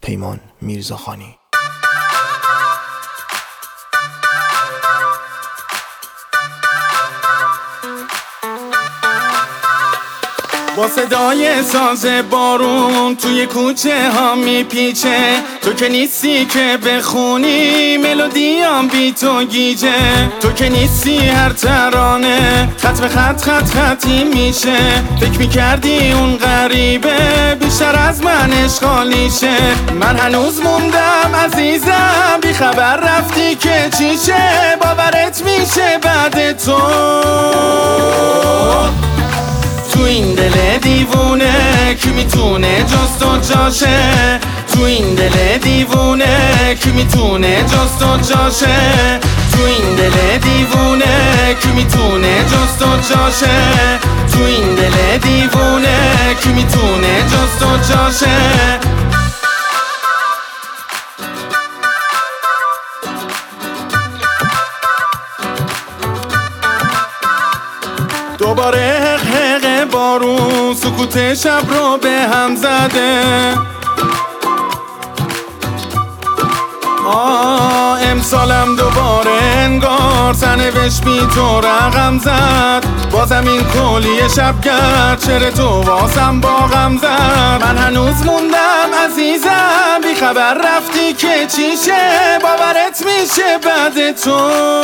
پیمان میرزاخانی. با صدای ساز بارون توی کوچه ها میپیچه، تو که نیستی که بخونی ملودیام بی تو گیجه، تو که نیستی هر ترانه خط به خط خطی میشه، فکر میکردی اون غریبه بیشتر از من اشغالیشه، من هنوز موندم عزیزم بی خبر رفتی که چیشه، باورت میشه بعد تو تو این دل دیوونه کی میتونه جز تو جاشه، تو این دل دیوونه کی میتونه جز تو جاشه، تو این دل دیوونه کی میتونه جز تو جاشه، تو این دل دیوونه کی میتونه جز تو جاشه. دوباره حق بارون سکوت شب رو به هم زده، امسالم دوباره انگار سرنوشت بی تو رقم زد، بازم این کلیه شبگرد چرا تو واسم با غم زد، من هنوز موندم عزیزم بی خبر رفتی که چیشه، باورت میشه بعد تو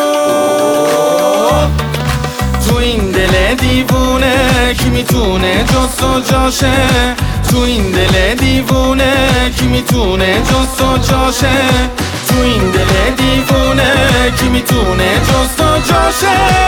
تو این دل دیوونه کی میتونه جز تو جاشه، تو این دل دیوونه کی میتونه جز تو جاشه، تو این دل دیوونه کی میتونه جز تو جاشه.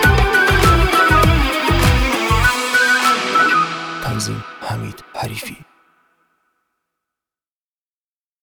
تنظیم حمید حریفی.